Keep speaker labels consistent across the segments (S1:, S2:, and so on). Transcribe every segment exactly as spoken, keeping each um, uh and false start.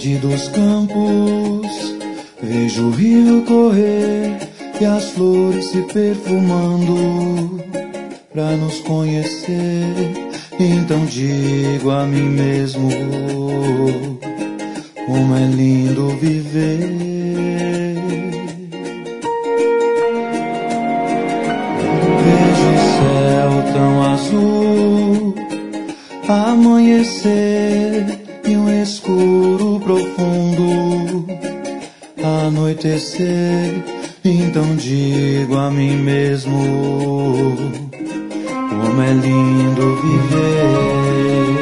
S1: verde dos campos, vejo o rio correr e as flores se perfumando pra nos conhecer. Então digo a mim mesmo, como é lindo viver. Vejo o céu tão azul, amanhecer e um escuro profundo anoitecer. Então digo a mim mesmo, como é lindo viver.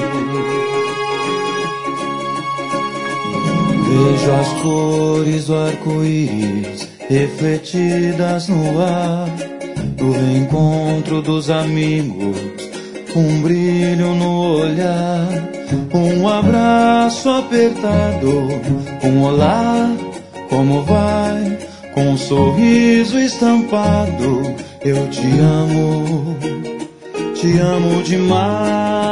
S1: Vejo as cores do arco-íris refletidas no ar, no reencontro dos amigos, um brilho no olhar, um abraço apertado, um olá, como vai, com um sorriso estampado. Eu te amo, te amo demais.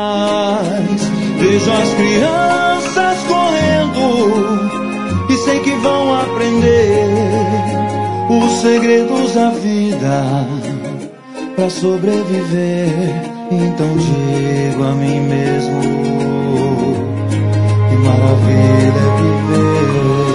S1: Vejo as crianças correndo e sei que vão aprender os segredos da vida pra sobreviver. Então digo a mim mesmo, que maravilha é viver.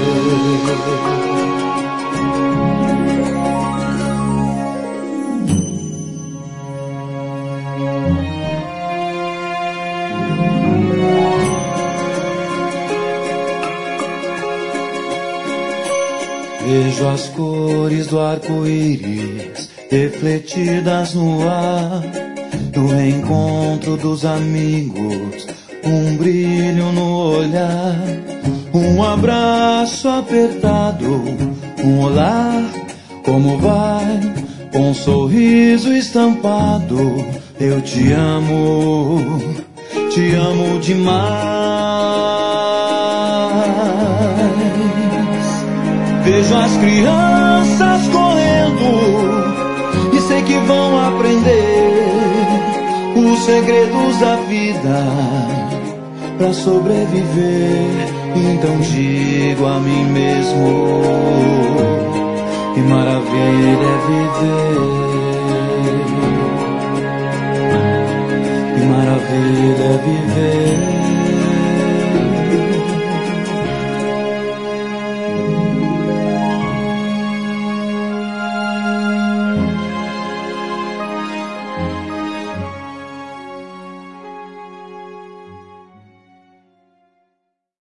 S1: Vejo as cores do arco-íris refletidas no ar, no reencontro dos amigos, um brilho no olhar, um abraço apertado, um olá, como vai, com um sorriso estampado. Eu te amo, te amo demais. Vejo as crianças correndo e sei que vão aprender os segredos da vida pra sobreviver. Então digo a mim mesmo, que maravilha é viver.